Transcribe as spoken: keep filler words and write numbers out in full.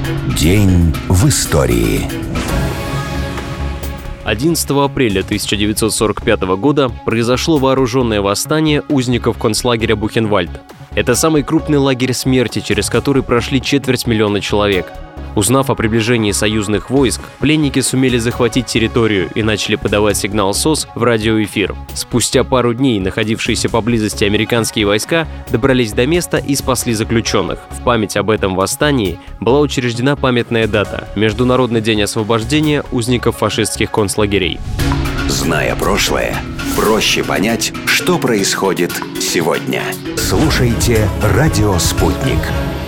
День в истории. одиннадцатого апреля тысяча девятьсот сорок пятого года произошло вооруженное восстание узников концлагеря Бухенвальд. Это самый крупный лагерь смерти, через который прошли четверть миллиона человек. Узнав о приближении союзных войск, пленники сумели захватить территорию и начали подавать сигнал СОС в радиоэфир. Спустя пару дней находившиеся поблизости американские войска добрались до места и спасли заключенных. В память об этом восстании была учреждена памятная дата – Международный день освобождения узников фашистских концлагерей. Зная прошлое, проще понять, что происходит сегодня. Слушайте «Радио Спутник».